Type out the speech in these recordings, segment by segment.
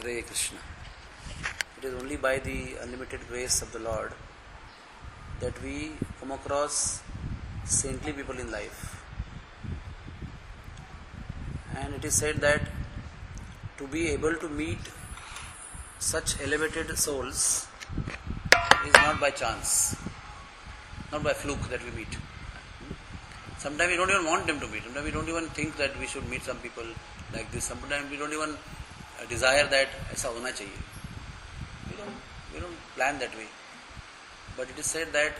Hare Krishna. It is only by the unlimited grace of the Lord that we come across saintly people in life. And it is said that to be able to meet such elevated souls is not by chance, not by fluke that we meet. Sometimes we don't even want them to meet. Sometimes we don't even think that we should meet some people like this. Sometimes we don't even desire that ऐसा होना चाहिए. We don't plan that way. But it is said that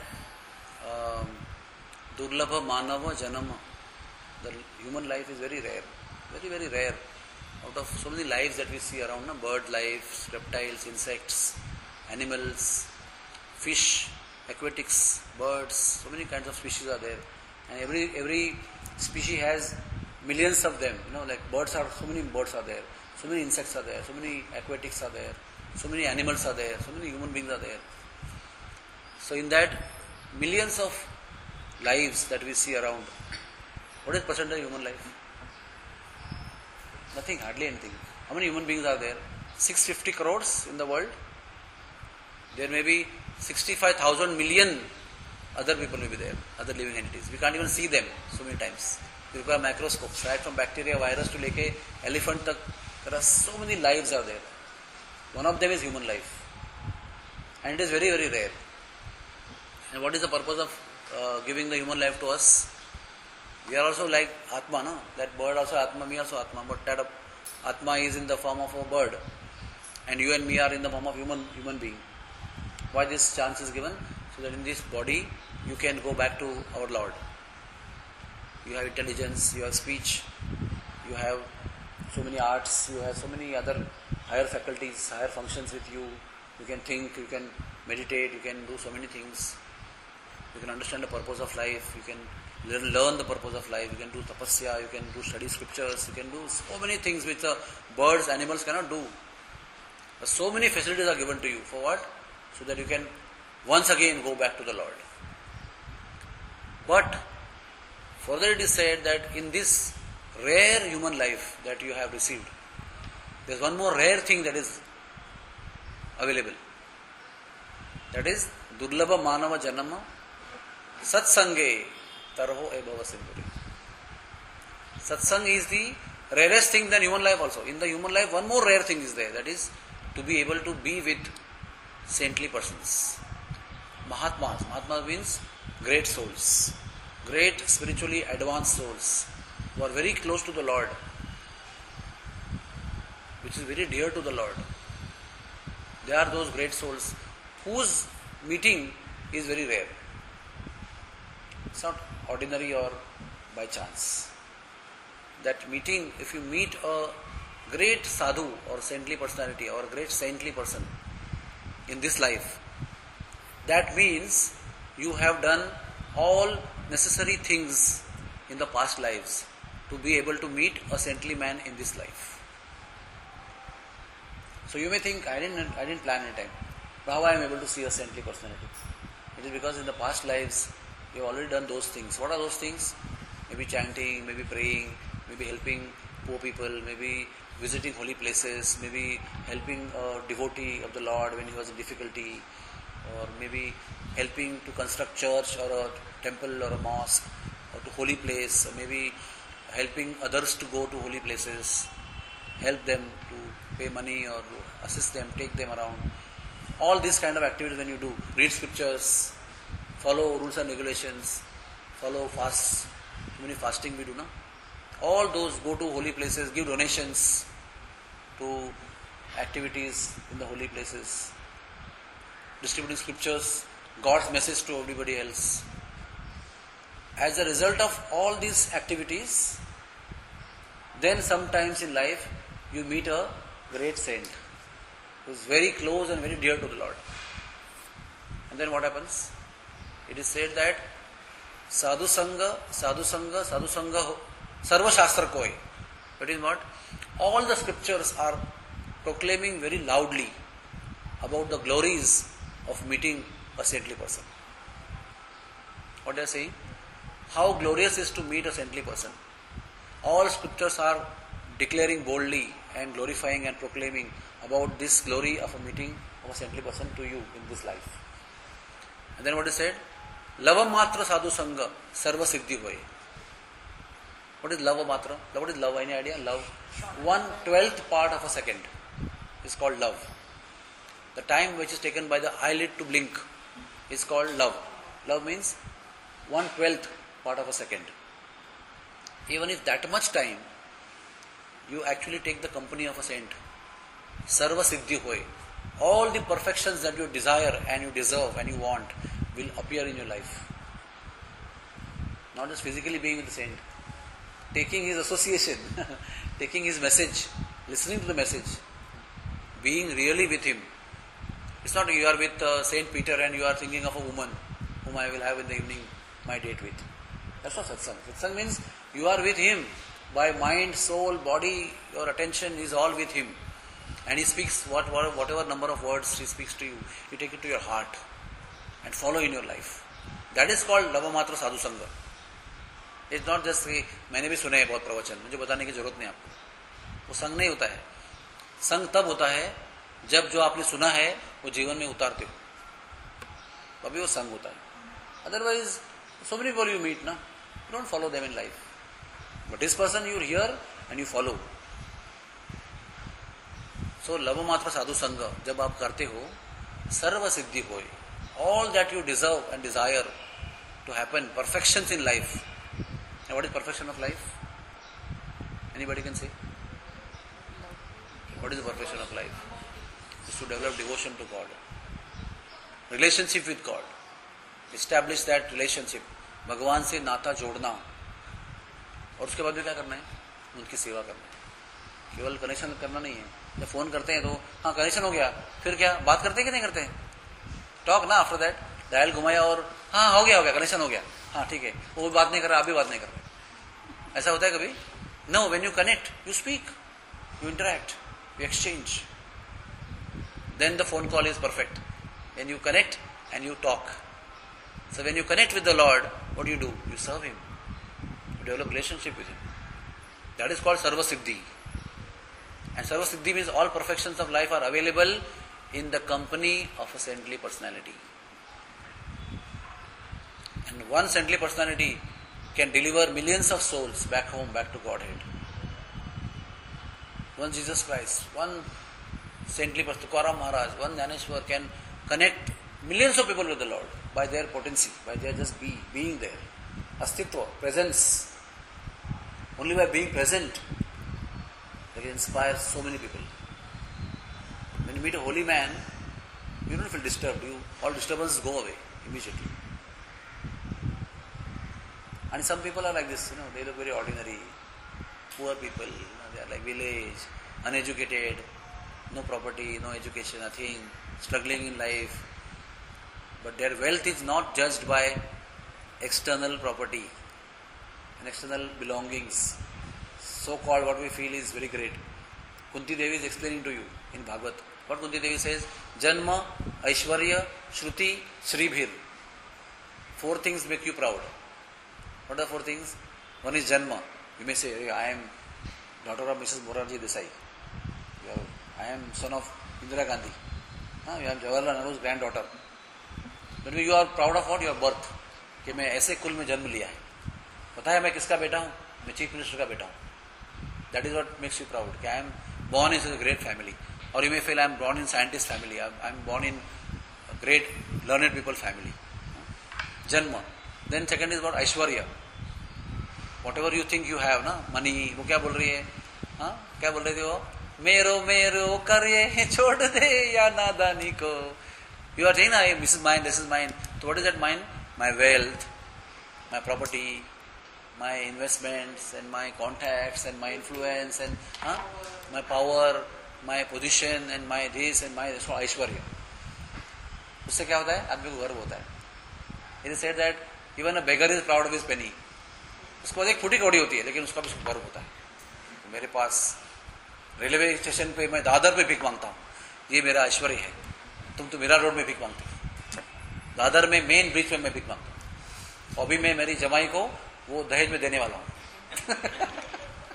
durlabha manava janama, the human life is very rare, very very rare. Out of so many lives that we see around, bird life, reptiles, insects, animals, fish, aquatics, birds, so many kinds of species are there, and every species has millions of them. Like birds are, so many birds are there, so many insects are there, so many aquatics are there, so many animals are there, so many human beings are there. So in that millions of lives that we see around, what is percentage of human life? Nothing, hardly anything. How many human beings are there? 650 crores in the world. There may be 65,000 million other people may be there, other living entities. We can't even see them so many times. We require microscopes, right from bacteria, virus to leke elephant tak. There are so many lives are there. One of them is human life. And it is very, very rare. And what is the purpose of giving the human life to us? We are also like Atma, no? That bird also Atma, me also Atma. But that Atma is in the form of a bird. And you and me are in the form of human being. Why this chance is given? So that in this body, you can go back to our Lord. You have intelligence, you have speech, you have so many arts, you have so many other higher faculties, higher functions with you. You can think, you can meditate, you can do so many things. You can understand the purpose of life, you can learn the purpose of life, you can do tapasya, you can do study scriptures, you can do so many things which birds, animals cannot do. But so many facilities are given to you. For what? So that you can once again go back to the Lord. But further it is said that in this rare human life that you have received, there is one more rare thing that is available. That is durlabha manava janama satsange tarho ebhava sindhuri. Satsang is the rarest thing than human life also. In the human life, one more rare thing is there. That is to be able to be with saintly persons. Mahatmas. Mahatmas means great souls. Great spiritually advanced souls who are very close to the Lord, which is very dear to the Lord. They are those great souls whose meeting is very rare. It's not ordinary or by chance. That meeting, if you meet a great sadhu or saintly personality or a great saintly person in this life, that means you have done all necessary things in the past lives to be able to meet a saintly man in this life. So you may think, I didn't plan any time. But how I am able to see a saintly personality? It is because in the past lives, you have already done those things. What are those things? Maybe chanting, maybe praying, maybe helping poor people, maybe visiting holy places, maybe helping a devotee of the Lord when he was in difficulty, or maybe helping to construct church or a temple or a mosque or to holy place, or maybe helping others to go to holy places, help them to pay money or to assist them, take them around. All these kind of activities when you do, read scriptures, follow rules and regulations, follow fast, so many fasting we do, no? All those, go to holy places, give donations to activities in the holy places, distributing scriptures, God's message to everybody else. As a result of all these activities, then sometimes in life you meet a great saint who is very close and very dear to the Lord. And then what happens? It is said that sadhu sangha, sarva shastra koi. That is what? All the scriptures are proclaiming very loudly about the glories of meeting a saintly person. What they are saying? How glorious is to meet a saintly person. All scriptures are declaring boldly and glorifying and proclaiming about this glory of a meeting of a saintly person to you in this life. And then what is said? Lava matra sadhu sangha sarva siddhi hoye. What is lava matra? What is love? Any idea? Love. 1/12th part of a second is called love. The time which is taken by the eyelid to blink is called love. Love means 1/12th part of a second. Even if that much time you actually take the company of a saint, sarva siddhi hoye, all the perfections that you desire and you deserve and you want will appear in your life. Not just physically being with the saint, taking his association, taking his message, listening to the message, being really with him. It's not you are with Saint Peter and you are thinking of a woman whom I will have in the evening my date with. That's not satsang. Satsang means you are with him by mind, soul, body, your attention is all with him. And he speaks whatever number of words he speaks to you, you take it to your heart and follow in your life. That is called lavamatra sadhu sangha. It's not just कि मैंने भी सुने हैं बहुत प्रवचन, मुझे बताने की जरूरत नहीं आपको. वो संग नहीं होता है. संग तब होता है जब जो आपने सुना है वो जीवन में उतारते हो, तभी वो संग होता है. Otherwise, so many people you meet, na, you don't follow them in life. But this person you hear and you follow. So lavamatra sadhu sangha जब आप करते हो, सर्व सिद्धि होए. All that you deserve and desire to happen, perfections in life. And what is perfection of life? Anybody can say? What is the perfection of life? Is to develop devotion to God, relationship with God, establish that relationship, भगवान से नाता जोड़ना, और उसके बाद भी क्या करना है? उनकी सेवा करना है. केवल कनेक्शन करना नहीं है. जब फोन करते हैं तो हाँ कनेक्शन हो गया, फिर क्या बात करते हैं कि नहीं करते हैं? टॉक ना, आफ्टर दैट डायल घुमाया और हाँ हो गया कनेक्शन हो गया, हाँ ठीक है, वो भी बात नहीं कर रहा, आप भी बात नहीं कर रहे. ऐसा होता है कभी? No, when you connect you speak, you interact, you exchange. Then the phone call is perfect. When you connect and you talk. So when you connect with the Lord, what do? You serve Him. You develop relationship with Him. That is called Sarva Siddhi. And Sarva Siddhi means all perfections of life are available in the company of a saintly personality. And one saintly personality can deliver millions of souls back home, back to Godhead. One Jesus Christ, one saintly person, Tukaram Maharaj, one Jnaneshwar can connect millions of people with the Lord by their potency, by their just being there. Astitva, presence. Only by being present, they can inspire so many people. When you meet a holy man, you don't feel disturbed. All disturbances go away immediately. And some people are like this, they look very ordinary. Poor people, they are like village, uneducated, no property, no education, nothing, struggling in life. But their wealth is not judged by external property and external belongings. So-called what we feel is very great. Kunti Devi is explaining to you in Bhagavad. What Kunti Devi says? Janma, Aishwarya, Shruti, Shribhir. 4 things make you proud. What are 4 things? One is Janma. You may say, I am daughter of Mrs. Morarji Desai. I am son of Indira Gandhi. You are Jawaharlal Nehru's granddaughter. But you are proud of what? Your birth. कि मैं ऐसे कुल में जन्म लिया है. पता है मैं किसका बेटा हूँ? मैं चीफ मिनिस्टर का बेटा हूँ. That is what makes you proud. कि I am born in a great family. Or you may feel I am born in scientist family. I am born in a great learned people family. Janma. Then second is what? Aishwarya. Whatever you think you have, na money. वो क्या बोल रही है? हाँ क्या बोल रही थी वो? मेरो कर ये छोड़ दे या नादानी को. You are saying, this is mine, this is mine. So what is that mine? My wealth, my property, my investments and my contacts and my influence and my power, my position and my this and my this. Aishwarya. उससे क्या होता है? आदमी को गर्व होता है. It is said that even a beggar is proud of his penny. उसके बाद एक फूटी कौड़ी होती है, लेकिन उसका भी गर्व होता है. मेरे पास रेलवे स्टेशन पे मैं दादर पे भीख मांगता हूँ, ये मेरा ऐश्वर्य है. तुम तो मीरा रोड में भीख मांगते हो. दादर में मेन ब्रिज में मैं भीख मांगता हूँ. अभी मैं मेरी जमाई को वो दहेज में देने वाला हूँ.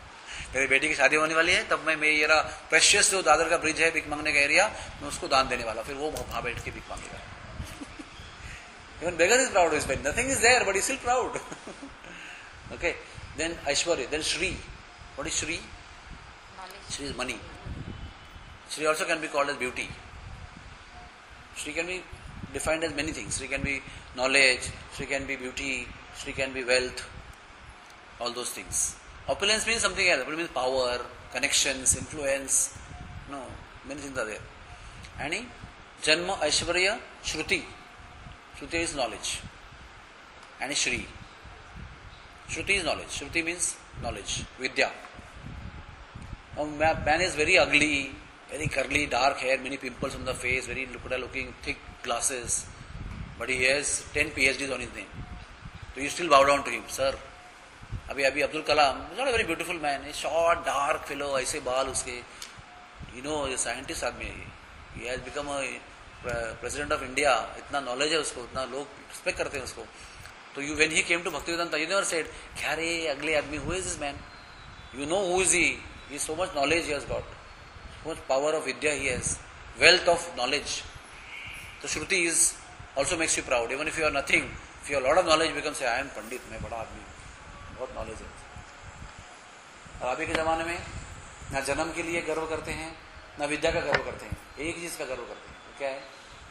मेरी बेटी की शादी होने वाली है, तब मैं मेरा प्रेशियस जो दादर का ब्रिज है भीख मांगने का एरिया, मैं उसको दान देने वाला, फिर वो वहां बैठ के भीख मांगेगा। Even beggar is proud of his bed. Nothing is there, but he's still proud. Okay. Then Aishwarya. Then Shri. What is Shri? Knowledge. Shri is money. Shri also can be called as beauty. Shri can be defined as many things. Shri can be knowledge. Shri can be beauty. Shri can be wealth. All those things. Opulence means something else. Opulence means power, connections, influence. No, many things are there. And Janma, Aishwarya, Shruti. Shruti is knowledge. And Shri. Shruti is knowledge. Shruti means knowledge. Vidya. A man is very ugly, very curly, dark hair, many pimples on the face, very looking, thick glasses. But he has 10 PhDs on his name. So you still bow down to him, sir. अभी Abdul Kalam is not a very beautiful man. A short, dark fellow, ऐसे बाल उसके. You know, a scientist आदमी है. He has become a president of India. इतना knowledge है उसको, इतना लोग respect करते हैं उसको. So you, when he came to Bhaktivedanta, you never said, क्या रे ugly आदमी, who is this man? You know who is he? He has so much knowledge he has got. So much power of Vidya he has. Wealth of knowledge. So Shruti is also makes you proud. Even if you are nothing, if you have a lot of knowledge, you can say, I am Pandit, मैं बड़ा आदमी, बहुत knowledge है. और अभी के जमाने में ना जन्म के लिए गर्व करते हैं, ना विद्या का गर्व करते हैं, एक ही चीज का गर्व करते हैं. तो क्या है?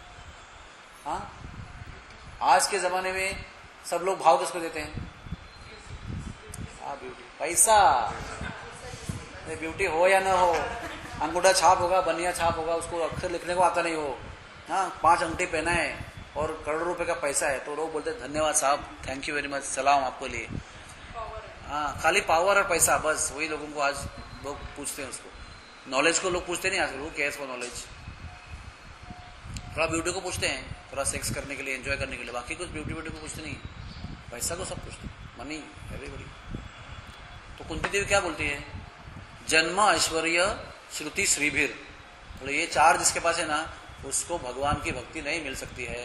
हाँ, आज के जमाने में सब लोग भाव किसको देते हैं? ब्यूटी, पैसा. ब्यूटी हो या ना हो, अंगूठा छाप होगा, बनिया छाप होगा, उसको अक्षर लिखने को आता नहीं हो, हाँ, 5 अंगूठे पहना है और करोड़ों रुपए का पैसा है, तो लोग बोलते हैं धन्यवाद साहब, थैंक यू वेरी मच, सलाम आपको लिए. हाँ, खाली पावर और पैसा, बस वही लोगों को आज लोग पूछते हैं उसको. नॉलेज को लोग पूछते नहीं आजकल, वो केयर्स फॉर नॉलेज. थोड़ा ब्यूटी को पूछते हैं, थोड़ा सेक्स करने के लिए, एंजॉय करने के लिए, बाकी कुछ ब्यूटी को पूछते नहीं. पैसा को सब पूछते, मनी एवरीबडी. तो कुंती देवी क्या बोलती है? जन्म, ऐश्वर्य, श्रुति, श्रीभीर. तो ये 4 जिसके पास है ना, उसको भगवान की भक्ति नहीं मिल सकती है.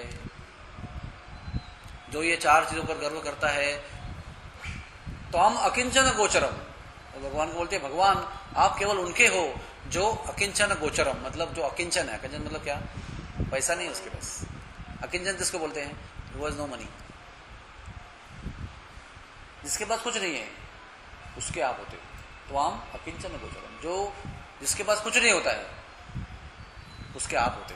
जो ये 4 चीजों पर गर्व करता है, तो हम अकिंचन गोचरम. तो भगवान को बोलते हैं, भगवान आप केवल उनके हो जो अकिंचन गोचरम, मतलब जो अकिंचन है. अकिंचन मतलब क्या? पैसा नहीं है उसके पास. अकिंचन किसको बोलते हैं? Who has no money. जिसके पास कुछ नहीं है उसके आप होते हो. तो हम अकिंचन गोचरम, जो जिसके पास कुछ नहीं होता है उसके आप होते हो.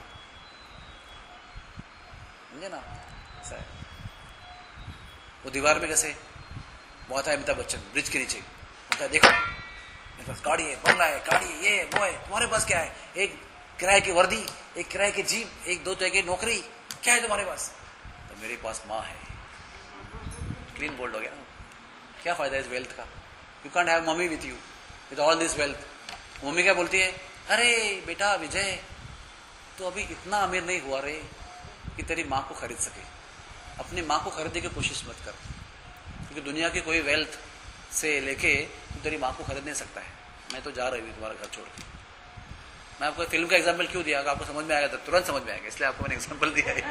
समझे ना? ऐसा है. वो दीवार में कैसे बहुत है, अमिताभ बच्चन ब्रिज के नीचे बोलता है, देखो मेरे पास गाड़ी है, बंगला है, गाड़ी ये वो है, तुम्हारे पास क्या है? एक किराए की वर्दी, एक किराए की जीप, एक 2 तरह की नौकरी, क्या है तुम्हारे पास? तो मेरे पास माँ है. क्लीन बोल्ड हो गया ना. क्या फायदा इस वेल्थ का? You can't have mummy with you with all this wealth. Mummy क्या बोलती है? अरे बेटा विजय, तो अभी इतना अमीर नहीं हुआ रे कि तेरी माँ को खरीद सके. अपनी माँ को खरीदने की कोशिश मत कर, क्योंकि दुनिया की कोई वेल्थ से लेके तू तेरी माँ को खरीद नहीं सकता है. मैं तो जा रही हूँ तुम्हारा घर छोड़ के. मैं आपको फिल्म का एग्जाम्पल क्यों दिया? आपको समझ में आएगा, तो तुरंत समझ में आएगा, इसलिए आपको मैंने एग्जाम्पल दिया है.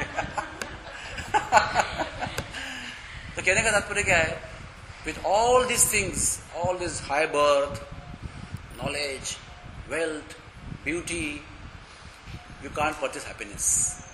तो कहने का तात्पर्य क्या है? With all this things, all this high birth, knowledge, wealth, beauty, you can't purchase happiness.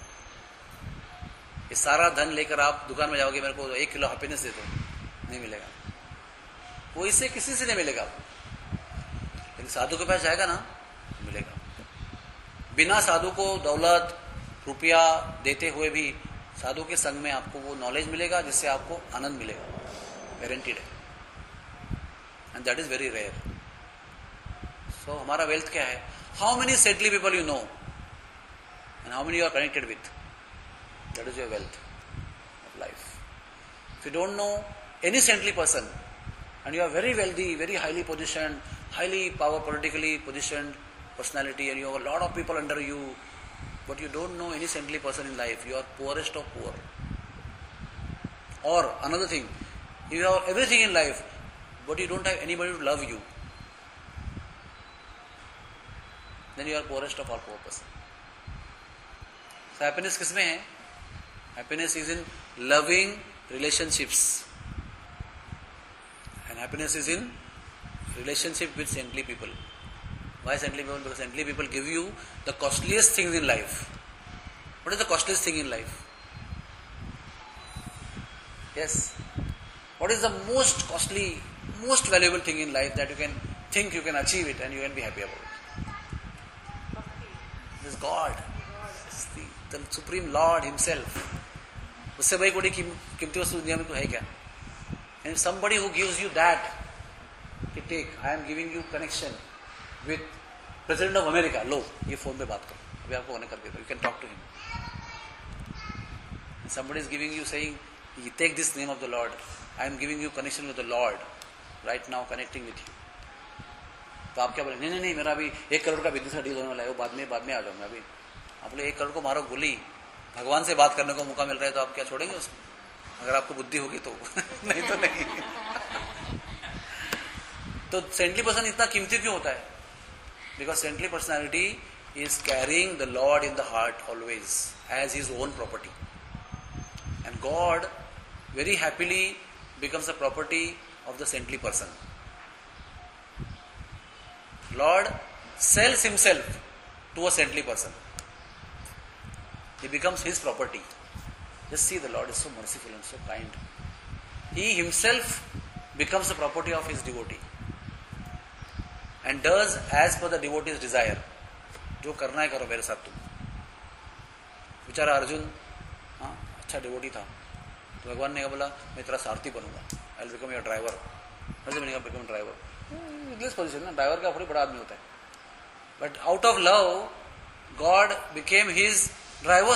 ये सारा धन लेकर आप दुकान में जाओगे, मेरे को 1 किलो हैप्पीनेस दे दो, नहीं मिलेगा. कोई से किसी से नहीं मिलेगा. लेकिन साधु के पास जाएगा ना, मिलेगा. बिना साधु को दौलत, रुपया देते हुए भी साधु के संग में आपको वो नॉलेज मिलेगा जिससे आपको आनंद मिलेगा. गारंटीड है. And that is very rare. So हमारा वेल्थ क्या है? How many saintly people you know and how many you are connected with. That is your wealth of life. If you don't know any saintly person and you are very wealthy, very highly positioned, highly power politically positioned personality, and you have a lot of people under you, but you don't know any saintly person in life, you are poorest of poor. Or another thing, you have everything in life, but you don't have anybody to love you, then you are poorest of all poor person. So happiness किसमें है? Happiness is in loving relationships. And happiness is in relationship with saintly people. Why saintly people? Because saintly people give you the costliest things in life. What is the costliest thing in life? Yes. What is the most costly, most valuable thing in life that you can think you can achieve it and you can be happy about it? This is God. The Supreme Lord Himself. उससे भाई कोई कीमती वस्तु दुनिया में तो है क्या? And somebody who gives you that, कि take, I am giving you connection with President of America. लो, ये फोन पे बात करो. अभी आपको कनेक्ट करके दो. You can talk to him. And somebody is giving you saying, take this name of the Lord. I am giving you connection with the Lord. Right now, connecting with you. तो आप क्या बोले? नहीं, मेरा अभी 1 करोड़ का बिजनेस का deal होने वाला है. वो बाद में आ जाऊंगा. अभी आप बोले 1 करोड़ को मारो गोली. भगवान से बात करने को मौका मिल रहा है तो आप क्या छोड़ेंगे उसको? अगर आपको बुद्धि होगी तो नहीं तो नहीं. तो सेंटली पर्सन इतना कीमती क्यों होता है? Because saintly personality is carrying the lord in the heart always as his own property. And god very happily becomes the property of the saintly person. Lord sells himself to a saintly person. He becomes his property. Just see, the Lord is so merciful and so kind. He himself becomes the property of his devotee and does as per the devotee's desire. जो करना है करो मेरे साथ तुम. बेचारा अर्जुन अच्छा devotee था तो भगवान ने बोला मैं तेरा सारथी बनूंगा. I will become your driver. Arjun ने कहा बिकम ड्राइवर. इग्लिश पोजिशन ना, ड्राइवर का थोड़ी बड़ा आदमी होता है. But out of love, God became his driver.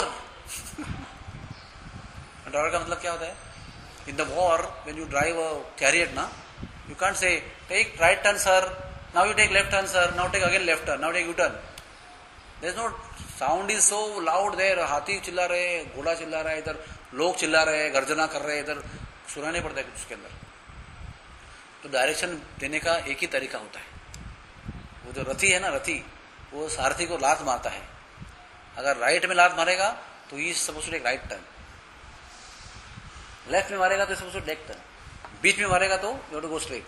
Driver का मतलब क्या होता है? In the war, when you drive a chariot, na, you can't say, take right turn, sir. Now you take left turn, sir. Now take again left turn. Now take U-turn. There is no sound is so loud there. हाथी चिल्ला रहे, घोड़ा चिल्ला रहा है, इधर लोग चिल्ला रहे, गर्जना कर रहे, इधर सुनाने पड़ता है कुछ उसके अंदर. तो डायरेक्शन देने का एक ही तरीका होता है. वो जो रथी है ना, रथी वो सारथी को लात मारता है. अगर राइट में लात मारेगा तो he suppose to take right turn. Left में मारेगा तो सपोज टू लेफ्ट टर्न. बीच में मारेगा तो you have to go straight.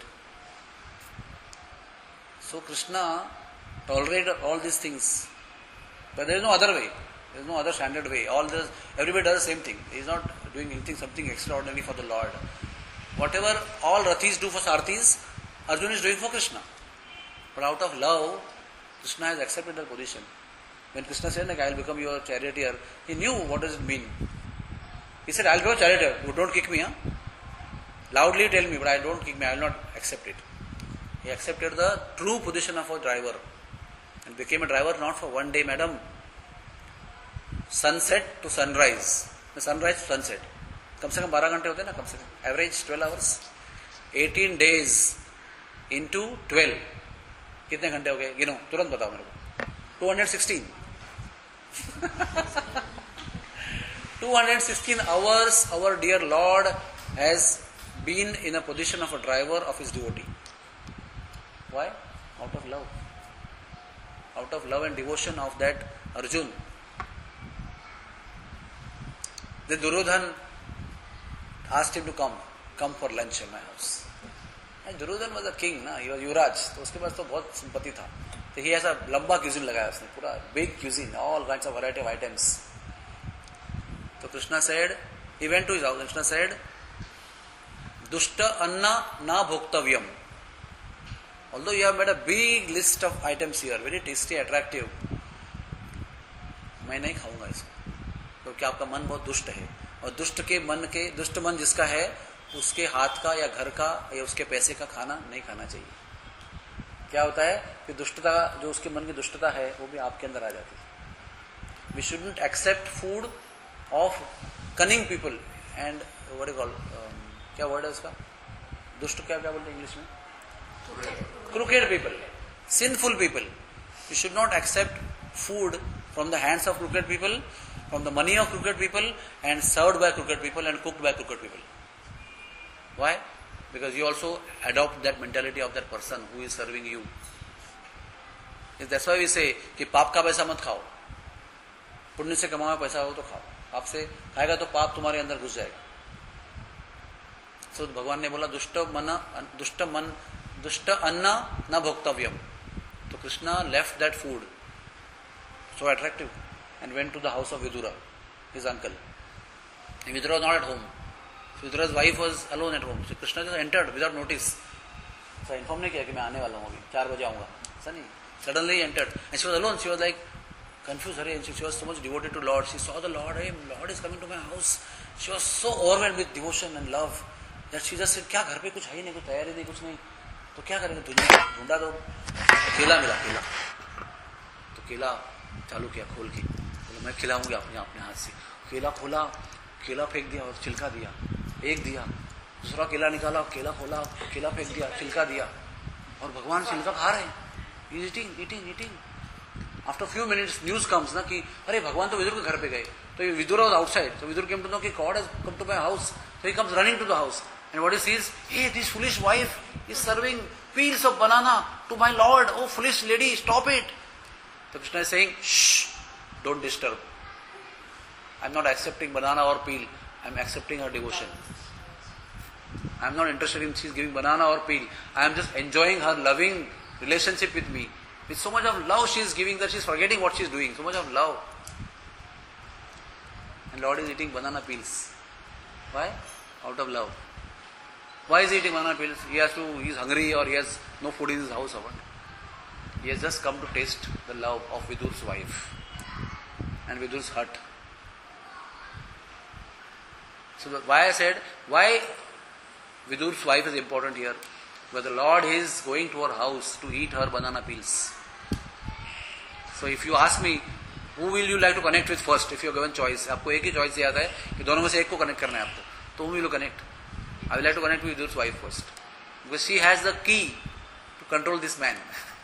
So Krishna tolerate all this things but there is no other way. There is no other standard way. All this everybody does the same thing. He is not doing anything something extraordinary for the lord. Whatever all Rathis do for Sarthis, Arjuna is doing for Krishna. But out of love, Krishna has accepted that position. When Krishna said, I will become your charioteer, he knew what does it mean. He said, I will be your charioteer. You don't kick me, huh? Loudly tell me, but I don't kick me. I will not accept it. He accepted the true position of a driver and became a driver not for one day, madam. Sunset to sunrise. Sunrise to sunset. कम से कम 12 घंटे होते हैं ना, कम से कम एवरेज 12 आवर्स. 18 days into 12 कितने घंटे हो गए? गिनो, तुरंत बताओ मेरे को. 216. 216 hours our dear Lord has been in a position of a driver of his devotee. Why? Out of love. Out of love and devotion of that Arjun. The Duryodhan asked him to come for lunch in my house. And Duryodhan was a king, na? He was Yuvraj. तो उसके पास तो बहुत संपत्ति था. तो he has a लंबा cuisine लगाया उसने, पूरा big cuisine, all kinds of variety of items. तो Krishna said, he went to his house. Krishna said, दुष्ट अन्ना ना भोक्तव्यम. Although you have made a big list of items here, very tasty, attractive, मैं नहीं खाऊंगा इसको, क्योंकि आपका मन बहुत दुष्ट है. और दुष्ट मन जिसका है उसके हाथ का या घर का या उसके पैसे का खाना नहीं खाना चाहिए. क्या होता है कि दुष्टता, जो उसके मन की दुष्टता है वो भी आपके अंदर आ जाती है. We shouldn't accept food of cunning people and what you call, क्या वर्ड है उसका, दुष्ट क्या बोलते हैं इंग्लिश में? Crooked people, sinful people. You should not accept food from the hands of crooked people, from the money of crooked people, and served by crooked people and cooked by crooked people. Why? Because you also adopt that mentality of that person who is serving you. That's why we say कि पाप का पैसा मत खाओ, पुण्य से कमाया पैसा हो तो खाओ. पाप से खाएगा तो पाप तुम्हारे अंदर घुस जाएगा. So भगवान ने बोला दुष्ट मन Dushta anna na bhoktavyam. So Krishna left that food, so attractive, and went to the house of Vidura, his uncle. And Vidura was not at home. So Vidura's wife was alone at home. So Krishna just entered without notice. So inform नहीं किया कि मैं आने वाला हूँ अभी 4 बजे आऊँगा. ऐसा नहीं. Suddenly he entered, and she was alone. She was like confused. And she was so much devoted to Lord. She saw the Lord. Hey, Lord is coming to my house. She was so overwhelmed with devotion and love that she just said, क्या घर पे कुछ है ही नहीं, कुछ तैयारी नहीं, कुछ नहीं. तो क्या करेंगे? ढूंढा तो केला मिला. केला तो केला चालू किया खोल के. बोला मैं खिलाऊंगी अपने हाथ से. केला खोला, केला फेंक दिया और छिलका दिया. एक दिया, दूसरा केला निकाला, केला खोला, केला फेंक दिया, छिलका दिया. और भगवान छिलका खा रहे हैं. Eating. After a few minutes, news comes ना कि अरे भगवान तो विदुर के घर पे गए. So Vidura was outside. So Vidura came to know that God has come to my house. So he comes running to the house. And what he sees, hey, this foolish wife is serving peels of banana to my Lord. Oh, foolish lady, stop it. So Krishna is saying, shh, don't disturb. I am not accepting banana or peel. I am accepting her devotion. I am not interested in she is giving banana or peel. I am just enjoying her loving relationship with me. With so much of love she is giving that she is forgetting what she is doing. So much of love. And Lord is eating banana peels. Why? Out of love. Why is he eating banana peels? He is hungry or he has no food in his house or what? He has just come to taste the love of Vidur's wife and Vidur's hut. So why I said, why Vidur's wife is important here? Because the Lord is going to her house to eat her banana peels. So if you ask me, who will you like to connect with first? If you are given choice, आपको एक ही choice दिया जाता है कि दोनों में से एक को connect करना है आपको. तो whom will you connect? I will like to connect with Vidur's wife first. Because she has the key to control this man.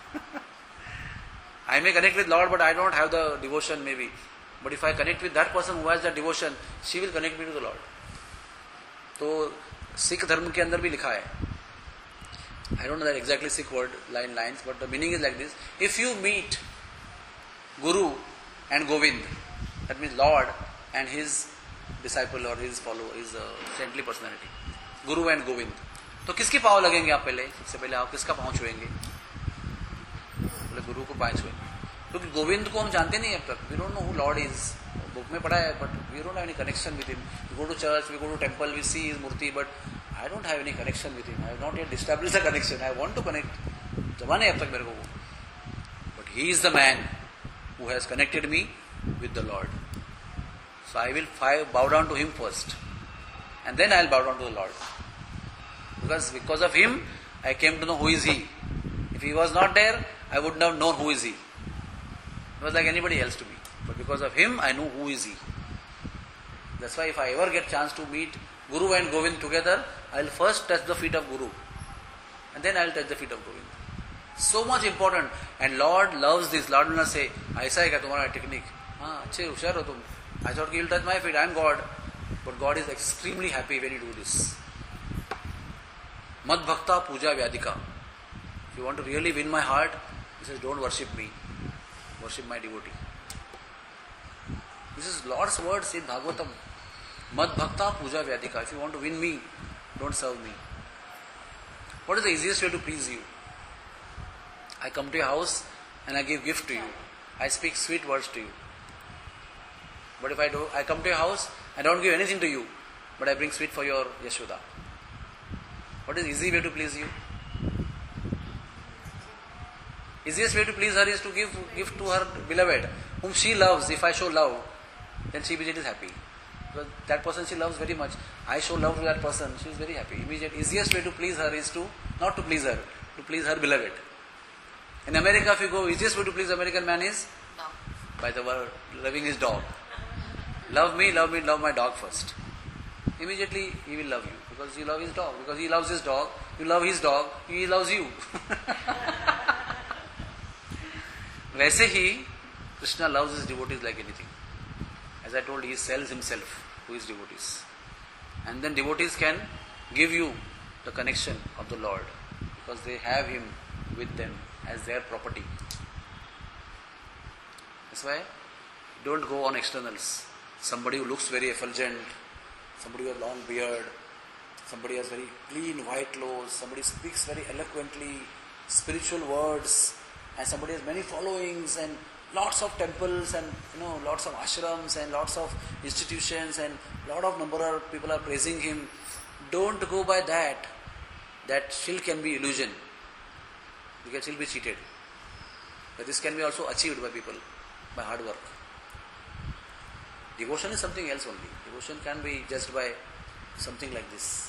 I may connect with Lord, but I don't have the devotion maybe. But if I connect with that person who has that devotion, she will connect me to the Lord. तो सिख धर्म के अंदर भी लिखा है. I don't know that exactly Sikh word lines, but the meaning is like this. If you meet Guru and Govind, that means Lord and his disciple or his follower, his saintly personality, Guru and Govind, तो किसके पाँव लगेंगे आप पहले? सबसे पहले आप किसका पाँव छुएंगे? बोले गुरु को पाँव छुएंगे. क्योंकि गोविंद को हम जानते नहीं अब तक. We don't know who Lord is. Book में पढ़ा है, but we don't have any connection with him. We go to church, we go to temple, we see his murti, but I don't have any connection with him. I have not yet established a connection. I want to connect. जमाने अब तक मेरे को वो. But he is the man who has connected me with the Lord. So I will bow down to him first, and then I will bow down to the Lord. Because of him, I came to know who is he. If he was not there, I would not have known who is he. He was like anybody else to me. But because of him, I know who is he. That's why if I ever get chance to meet Guru and Govind together, I will first touch the feet of Guru. And then I will touch the feet of Govind. So much important. And Lord loves this. Lord will not say, ऐसा है क्या तुम्हारा technique? हाँ, अच्छे होशियार हो तुम. I thought you will touch my feet. I am God. But God is extremely happy when you do this. Mad bhakta puja vyadika. If you want to really win my heart, he says, don't worship me. Worship my devotee. This is Lord's words in Bhagavatam. Mad bhakta puja vyadika. If you want to win me, don't serve me. What is the easiest way to please you? I come to your house and I give gift to you. I speak sweet words to you. But if I come to your house, I don't give anything to you, but I bring sweet for your Yashoda. What is the easy way to please you? Easiest way to please her is to give gift to her beloved, whom she loves. If I show love, then she immediately is happy. Because that person she loves very much. I show love to that person, she is very happy. Easiest way to please her is not to please her, to please her beloved. In America, if you go, easiest way to please American man is? No. By the word, loving his dog. Love me, love my dog first. Immediately he will love you because you love his dog. Because he loves his dog, you love his dog, he loves you. वैसे ही Krishna loves his devotees like anything. As I told, he sells himself to his devotees. And then devotees can give you the connection of the Lord because they have him with them as their property. That's why don't go on externals. Somebody who looks very effulgent, somebody with a long beard, Somebody has very clean white clothes, somebody speaks very eloquently, spiritual words, and somebody has many followings and lots of temples and lots of ashrams and lots of institutions and lot of number of people are praising him. Don't go by that. That still can be illusion. You can still be cheated. But this can be also achieved by people by hard work. Devotion is something else only. Devotion can be judged by something like this.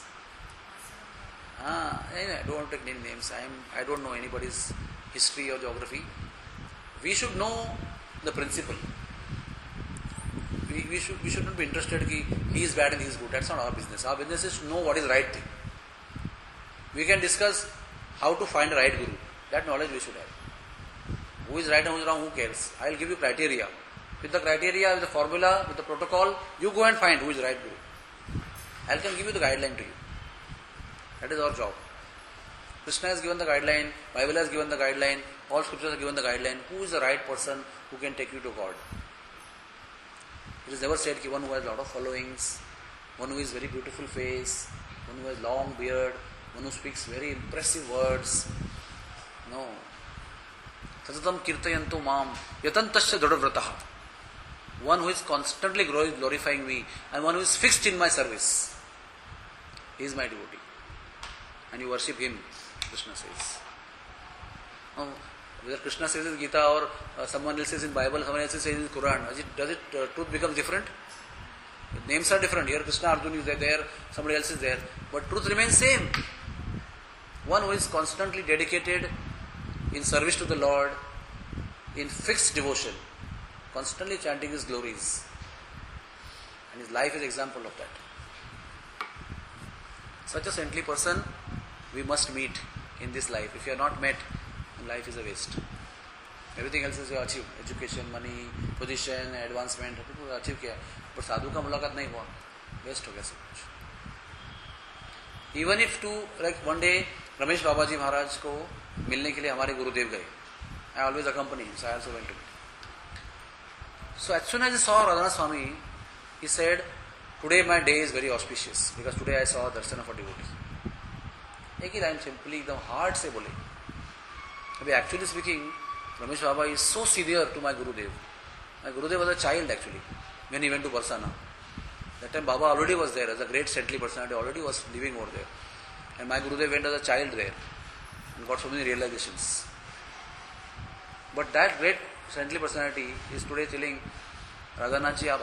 I don't want to take any names. I don't know anybody's history or geography. We should know the principle. We should not be interested that he is bad and he is good. That's not our business. Our business is to know what is right thing. We can discuss how to find a right guru. That knowledge we should have. Who is right and who is wrong, who cares? I will give you criteria. With the criteria, with the formula, with the protocol, you go and find who is right guru. I can give you the guideline to you. That is our job. Krishna has given the guideline, Bible has given the guideline, all scriptures have given the guideline. Who is the right person who can take you to God? It is never said one who has a lot of followings, one who is very beautiful face, one who has long beard, one who speaks very impressive words. No. Tatatam kirtayantu mam yatantasya dodavratah. One who is constantly glorifying me and one who is fixed in my service. He is my devotee. And you worship him, Krishna says. No, whether Krishna says in Gita or someone else says in Bible, someone else says in Quran, does truth become different? The names are different. Here Krishna, Arjuna is there, somebody else is there. But truth remains same. One who is constantly dedicated in service to the Lord, in fixed devotion, constantly chanting his glories. And his life is example of that. Such a saintly person we must meet in this life. If you are not met, life is a waste. Everything else is you achieve. Education, money, position, advancement, achieve किया. पर साधु का मुलाकात नहीं हुआ. Waste हो गया सब कुछ. Even if one day Ramesh Babaji Maharaj को मिलने के लिए हमारे गुरुदेव गए. I always accompany him, so I also went to meet. So as soon as I saw Radhanath Swami, he said, today my day is very auspicious because today I saw darshan of a devotee. एक ही line simply एकदम heart से बोले. अभी actually speaking, Ramesh Baba is so senior to my Gurudev. My Gurudev was a child actually when he went to Barsana. That time Baba already was there as a great saintly personality, already was living over there. And my Gurudev went as a child there and got so many realizations. But that great saintly personality is today telling, Radhanath ji, आप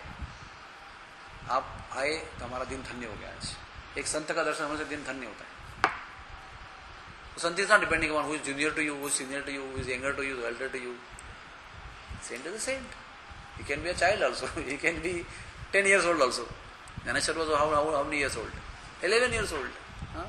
आए तो हमारा दिन धन्य हो गया आज. एक संत का दर्शन होने से दिन धन्य होता है. Sant is not depending on who is junior to you, who is senior to you, who is younger to you, who is elder to you. Saint is a saint. He can be a child also. He can be 10 years old also. Janeshwar was how many years old? 11 years old. Huh?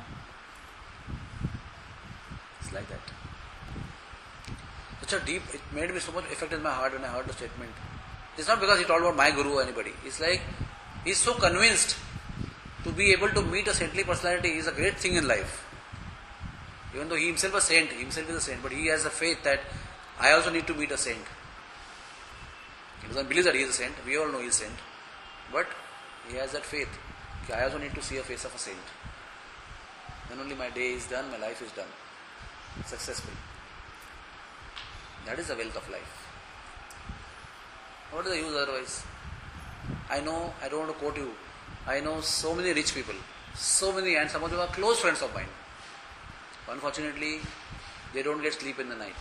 It's like that. Such a deep, it made me so much effect in my heart when I heard the statement. It's not because he told about my guru or anybody. It's like, he's so convinced to be able to meet a saintly personality is a great thing in life. Even though he himself is a saint, but he has a faith that I also need to meet a saint. He doesn't believe that he is a saint. We all know he is a saint. But he has that faith. I also need to see a face of a saint. Then only my day is done, my life is done. Successful. That is the wealth of life. What is the use otherwise? I know, I don't want to quote you. I know so many rich people. So many, and some of them are close friends of mine. Unfortunately, they don't get sleep in the night.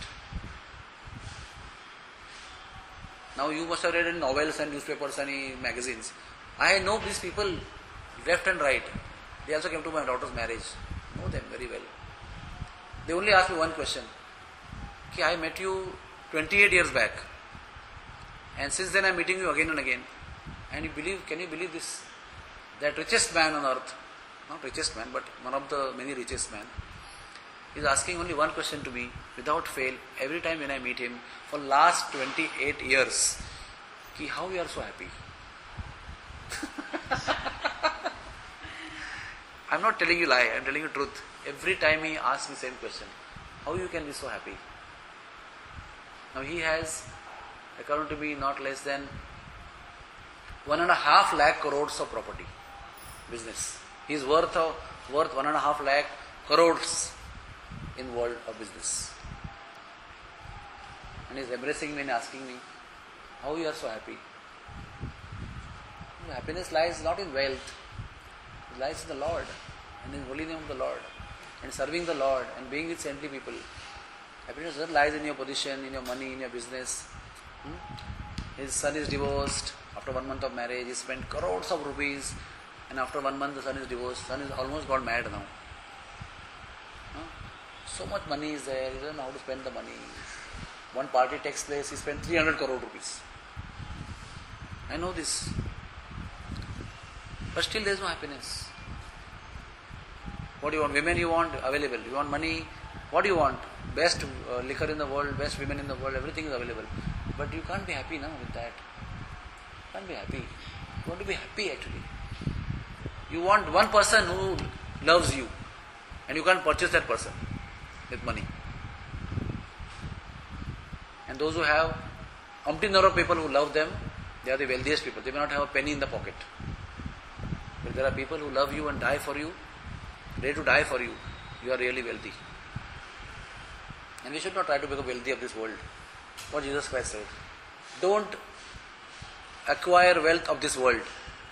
Now you must have read in novels and newspapers and magazines. I know these people left and right. They also came to my daughter's marriage. I know them very well. They only asked me one question. I met you 28 years back. And since then I am meeting you again and again. And can you believe this? That richest man on earth, not richest man, but one of the many richest men, is asking only one question to me without fail every time when I meet him for last 28 years. How you are so happy? I am not telling you lie, I am telling you truth. Every time he asks me the same question. How you can be so happy? Now he has, according to me, not less than 1.5 lakh crores of property, business. He is worth 1.5 lakh crores in world of business. And he is embracing me and asking me, how you are so happy? Happiness lies not in wealth, it lies in the Lord and in the holy name of the Lord and serving the Lord and being with saintly people. Happiness doesn't lie in your position, in your money, in your business. His son is divorced. After 1 month of marriage, he spent crores of rupees, and after 1 month the son is divorced. Son is almost got mad now. So much money is there, he doesn't know how to spend the money. One party takes place, he spent 300 crore rupees. I know this. But still there is no happiness. What do you want? Women you want? Available. You want money? What do you want? Best liquor in the world, best women in the world, everything is available. But you can't be happy now with that. You can't be happy. You want to be happy actually. You want one person who loves you and you can't purchase that person with money. And those who have umpteen number of people who love them, they are the wealthiest people. They may not have a penny in the pocket. But there are people who love you and die for you, ready to die for you. You are really wealthy. And we should not try to become wealthy of this world. What Jesus Christ said. Don't acquire wealth of this world.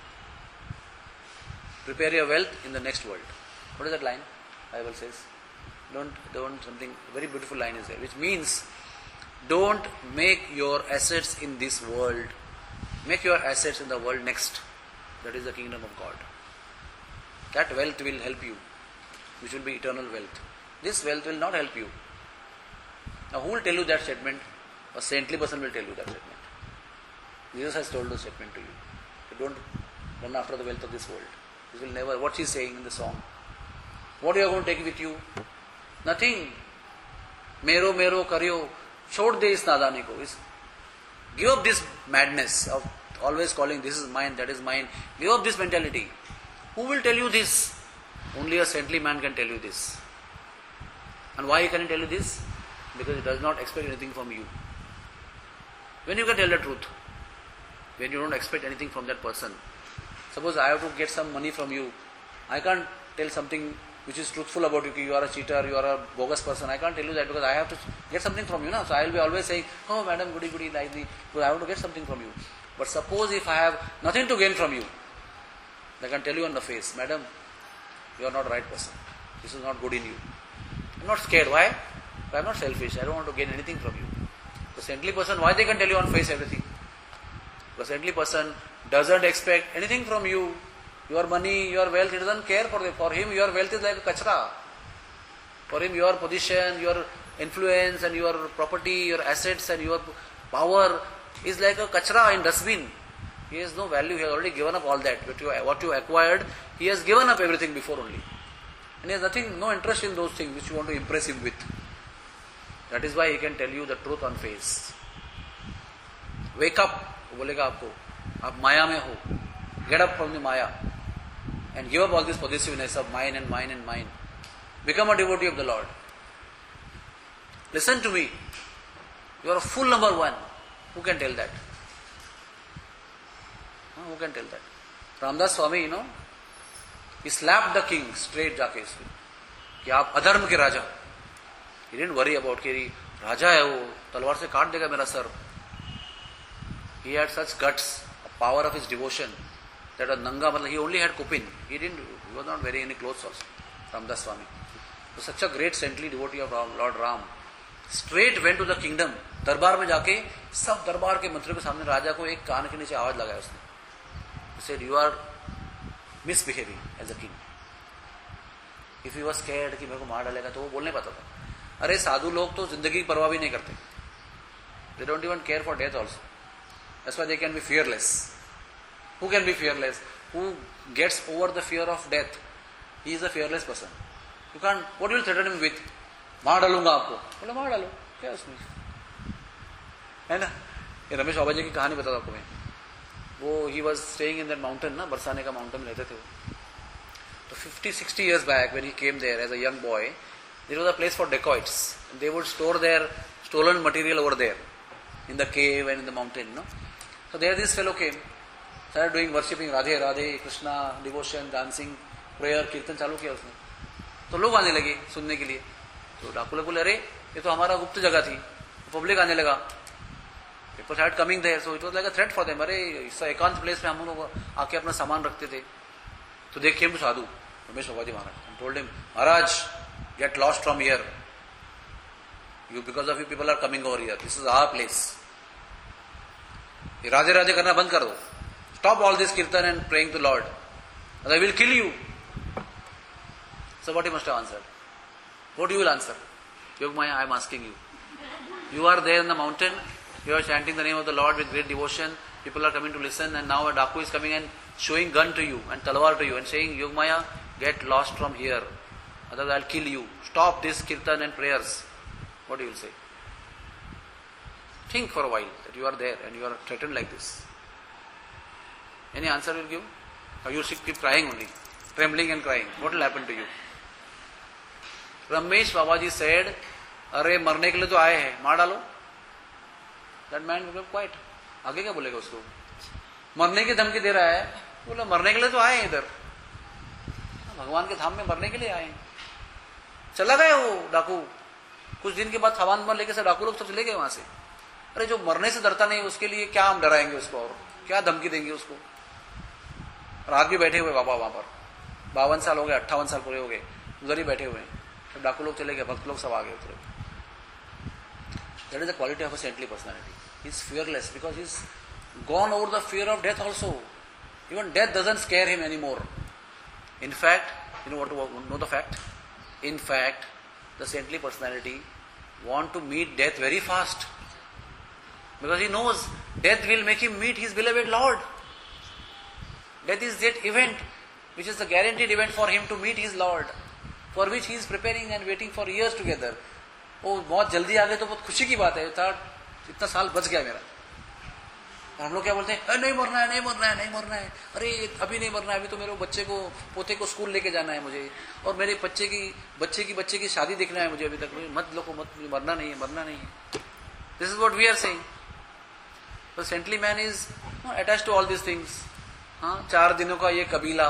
Prepare your wealth in the next world. What is that line? Bible says. Don't something very beautiful line is there, which means don't make your assets in this world. Make your assets in the world next. That is the kingdom of God. That wealth will help you, which will be eternal wealth. This wealth will not help you. Now who will tell you that statement? A saintly person will tell you that statement. Jesus has told the statement to you. So don't run after the wealth of this world. This will never, what he is saying in the song. What you are going to take with you? Nothing. Mero karyo. Chhod de is nadani ko. Give up this madness of always calling this is mine, that is mine. Give up this mentality. Who will tell you this? Only a saintly man can tell you this. And why can he tell you this? Because he does not expect anything from you. When you can tell the truth, when you don't expect anything from that person. Suppose I have to get some money from you, I can't tell something which is truthful about you, you are a cheater, you are a bogus person. I can't tell you that because I have to get something from you now. So I will be always saying, oh madam, goody, nicely, because I have to get something from you. But suppose if I have nothing to gain from you, I can tell you on the face, madam, you are not the right person. This is not good in you. I am not scared. Why? I am not selfish. I don't want to gain anything from you. The saintly person, why they can tell you on face everything? The saintly person doesn't expect anything from you. Your money, your wealth, he doesn't care for them. For him, your wealth is like a kachra. For him, your position, your influence and your property, your assets and your power is like a kachra in dustbin. He has no value. He has already given up all that. What you acquired, he has given up everything before only. And he has nothing, no interest in those things which you want to impress him with. That is why he can tell you the truth on face. Wake up, वो बोलेगा आपको, आप माया में हो. Get up from the maya and give up all this possessiveness of mine and mine and mine. Become a devotee of the Lord. Listen to me. You are a fool number one. Who can tell that? Who can tell that? Ramdas Swami, he slapped the king straight जाके इसको कि आप अधर्म के राजा. He didn't worry about कि राजा है वो तलवार से काट देगा मेरा सर. He had such guts, power of his devotion, that a nanga, he only had kupin. He was not wearing any clothes also. Ramdas Swami. So such a great saintly devotee of Lord Ram. Straight went to the kingdom. दरबार में जाके सब दरबार के मंत्रियों के सामने राजा को एक कान के नीचे आवाज लगाया उसने. He said, you are misbehaving as a king. If he was scared कि मेरे को मार डालेगा तो वो बोल नहीं पाता था. अरे साधु लोग तो जिंदगी की परवाह भी नहीं करते. They don't even care for death also. That's why they can be fearless. Who can be fearless? Who gets over the fear of death? He is a fearless person. You can't, what will you threaten him with? मार डालूंगा आपको. बोले मार डालो, क्या उसमें है ना. ये रमेश बाबा जी की कहानी बताता आपको मैं. वो he was staying in that mountain ना, बरसाने का mountain में रहते थे वो. तो 50-60 years back when he came there as a young boy, there was a place for dacoits. They would store their stolen material over there in the cave and in the mountain. So there this fellow came, started doing worshipping Radhe, Krishna, devotion, dancing. Prayer कीर्तन चालू किया उसने, तो लोग आने लगे सुनने के लिए। तो डाकू लोग बोले अरे ये तो हमारा गुप्त जगह थी, पब्लिक आने लगा, people start coming there, so it was like a threat for them. अरे इस एकांत प्लेस में हम लोग आके अपना सामान रखते थे। तो दे came to sadhu Ramesh Babaji Maharaj and told him, Maharaj get lost from here, you because of you people are coming over here, this is our place, ये राधे राधे करना बंद कर दो, stop all this kirtan and praying to lord, I will kill you. So what he must have answered? What you will answer? Yogamaya, I am asking you. You are there in the mountain, you are chanting the name of the Lord with great devotion, people are coming to listen, and now a Daku is coming and showing gun to you and talwar to you and saying, Yogamaya, get lost from here, otherwise I will kill you. Stop this kirtan and prayers. What you will say? Think for a while that you are there and you are threatened like this. Any answer will give? Or you should keep crying only, trembling and crying. What will happen to you? Ramesh Babaji said, अरे मरने के लिए तो आए हैं, मार डालो. That man will be quiet. आगे क्या बोलेगा उसको? मरने की धमकी दे रहा है, बोला मरने के लिए तो आए हैं इधर, भगवान के धाम में मरने के लिए आए हैं. चला गया वो डाकू. कुछ दिन के बाद सामान बन लेके सब डाकू लोग सब चले गए वहां से. अरे जो मरने से डरता नहीं उसके लिए क्या हम डराएंगे उसको, और क्या धमकी देंगे उसको. और आज भी बैठे हुए बाबा वहां पर, 52 साल हो गए, 58 साल पूरे हो गए, उधर ही बैठे हुए हैं. तो डाकू लोग चले गए, भक्त लोग सब आ गए उधर. That is the quality of a saintly personality. He is fearless because he is gone over the fear of death also. Even death doesn't scare him any more. In fact, you know what know the fact? In fact, the saintly personality want to meet death very fast because he knows death will make him meet his beloved Lord. Death is that event which is the guaranteed event for him to meet his Lord, for which he is preparing and waiting for years together. वो बहुत जल्दी आ गए तो बहुत खुशी की बात है, इतना साल बच गया मेरा. और हम लोग क्या बोलते हैं, नहीं मरना है, नहीं मरना है, नहीं मरना है. अरे अभी नहीं मरना है, अभी तो मेरे बच्चे को, पोते को स्कूल लेके जाना है मुझे, और मेरे बच्चे की शादी देखना है मुझे, अभी तक मत लोगों मत, मरना नहीं है, मरना नहीं है. This is what we are saying. The saintly man is attached to all this things. हाँ, 4 दिनों का ये कबीला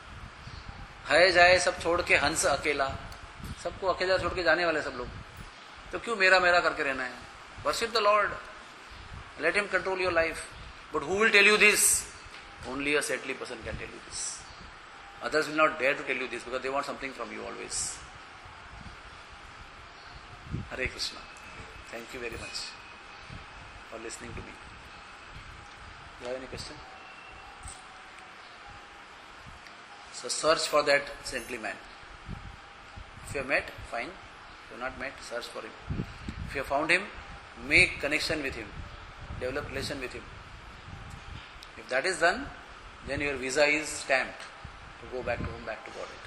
है, जाए सब छोड़ के हंस अकेला, सबको अकेला छोड़ के जाने वाले सब लोग, तो क्यों मेरा मेरा करके रहना है. Worship the lord, let him control your life. But who will tell you this? Only a saintly person can tell you this. Others will not dare to tell you this because they want something from you always. Hare Krishna. Thank you very much for listening to me. You have any question? So search for that saintly man. If you have met, fine. If you have not met, search for him. If you have found him, make connection with him. Develop relation with him. If that is done, then your visa is stamped to go back to home, back to God.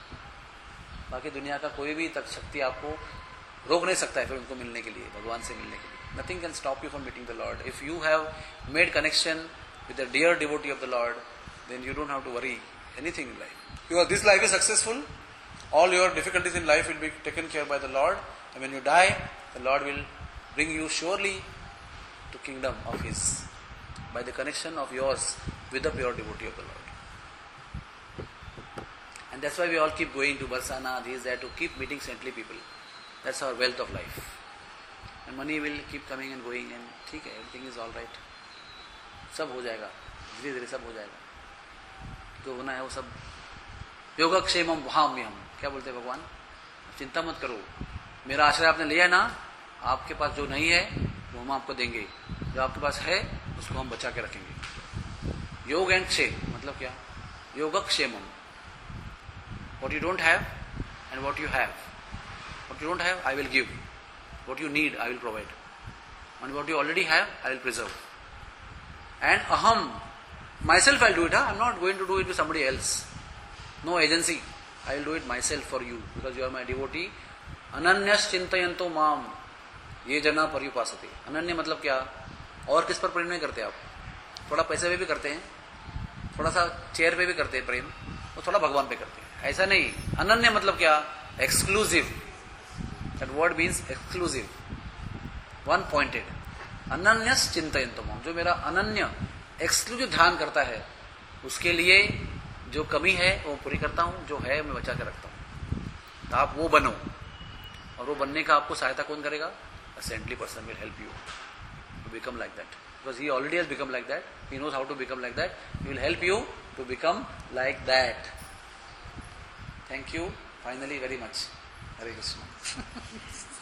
बाकी दुनिया का कोई भी तक शक्ति आपको रोक नहीं सकता है फिर उनको मिलने के लिए, भगवान से मिलने के लिए. Nothing can stop you from meeting the Lord. If you have made connection with the dear devotee of the Lord, then you don't have to worry anything in life. Because this life is successful, all your difficulties in life will be taken care by the Lord, and when you die, the Lord will bring you surely to kingdom of his by the connection of yours with the pure devotee of the Lord. And that's why we all keep going to Barsana, this, that, to keep meeting saintly people. That's our wealth of life. And money will keep coming and going, and ठीक है, everything is all right. सब हो जाएगा, धीरे धीरे सब हो जाएगा. जो होना है वो सब योगक्षेमम वहाम्यहम. क्या बोलते हैं भगवान? चिंता मत करो, मेरा आश्रय आपने लिया है ना, आपके पास जो नहीं है वो हम आपको देंगे, जो आपके पास है उसको हम बचा के रखेंगे. योग एंड क्षेम मतलब क्या? योगक्षेमम. What you don't have and what you have. What you don't have, I will give. What you need, I will provide. And what you already have, I will preserve. And aham, myself I will do it. I'm not going to do it with somebody else. No agency. I will do it myself for you because you are my devotee. Ananyas chintayanto maam. ये जना पर्युपासते. अनन्य मतलब क्या? और किस पर प्रेम नहीं करते आप? थोड़ा पैसे पे भी करते हैं, थोड़ा सा चेयर पे भी करते हैं प्रेम, और थोड़ा भगवान पे करते हैं. ऐसा नहीं. अनन्य मतलब क्या? Exclusive. That word means exclusive, one pointed. अनन्यस चिंतयन्तु माम. जो मेरा अनन्य एक्सक्लूसिव ध्यान करता है, उसके लिए जो कमी है वो पूरी करता हूँ, जो है मैं बचा के रखता हूँ। तो आप वो बनो, और वो बनने का आपको सहायता कौन करेगा? A saintly person will help you to become like that, because he already has become like that. He knows how to become like that. He will help you to become like that. Thank you finally very much. Hare Krishna.